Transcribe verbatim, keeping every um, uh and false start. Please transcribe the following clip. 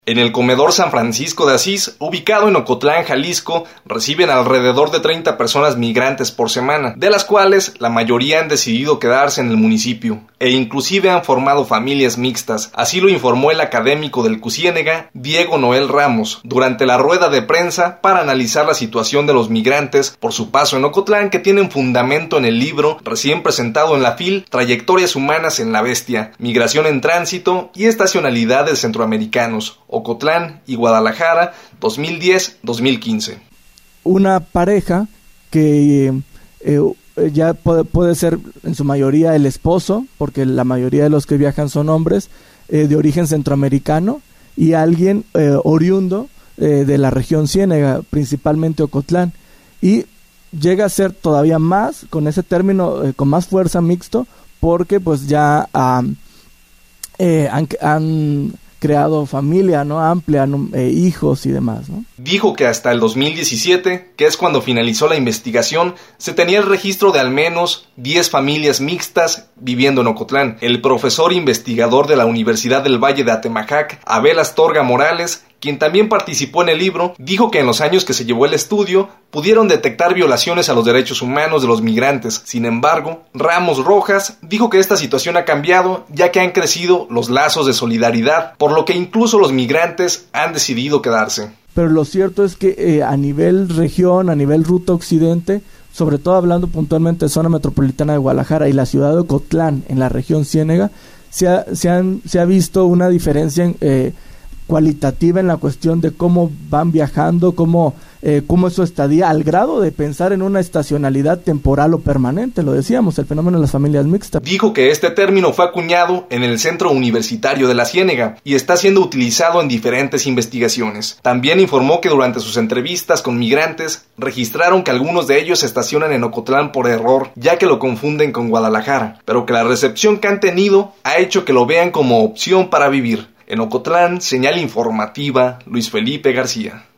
En el comedor San Francisco de Asís, ubicado en Ocotlán, Jalisco, reciben alrededor de treinta personas migrantes por semana, de las cuales la mayoría han decidido quedarse en el municipio, e inclusive han formado familias mixtas. Así lo informó el académico del CUCIénega, Diego Noel Ramos, durante la rueda de prensa para analizar la situación de los migrantes por su paso en Ocotlán, que tienen fundamento en el libro recién presentado en la F I L, Trayectorias Humanas en la Bestia, Migración en Tránsito y Estacionalidades Centroamericanos, Ocotlán y Guadalajara, dos mil diez a dos mil quince. Una pareja que eh, ya puede, puede ser en su mayoría el esposo, porque la mayoría de los que viajan son hombres, eh, de origen centroamericano, y alguien eh, oriundo eh, de la región Ciénega, principalmente Ocotlán, y llega a ser todavía más, con ese término, eh, con más fuerza, mixto, porque pues ya um, eh, han... han creado familia, ¿no? Amplia, ¿no? Eh, hijos y demás, ¿no? Dijo que hasta el dos mil diecisiete, que es cuando finalizó la investigación, se tenía el registro de al menos diez familias mixtas viviendo en Ocotlán. El profesor investigador de la Universidad del Valle de Atemajac, Abel Astorga Morales, quien también participó en el libro, dijo que en los años que se llevó el estudio pudieron detectar violaciones a los derechos humanos de los migrantes. Sin embargo, Ramos Rojas dijo que esta situación ha cambiado, ya que han crecido los lazos de solidaridad, por lo que incluso los migrantes han decidido quedarse. Pero lo cierto es que eh, a nivel región, a nivel ruta occidente, sobre todo hablando puntualmente de zona metropolitana de Guadalajara y la ciudad de Ocotlán, en la región Ciénega, se ha, se han, se ha visto una diferencia en... Eh, cualitativa en la cuestión de cómo van viajando, cómo, eh, cómo es su estadía, al grado de pensar en una estacionalidad temporal o permanente, lo decíamos, el fenómeno de las familias mixtas. Dijo que este término fue acuñado en el Centro Universitario de la Ciénega y está siendo utilizado en diferentes investigaciones. También informó que durante sus entrevistas con migrantes registraron que algunos de ellos se estacionan en Ocotlán por error, ya que lo confunden con Guadalajara, pero que la recepción que han tenido ha hecho que lo vean como opción para vivir. En Ocotlán, señal informativa, Luis Felipe García.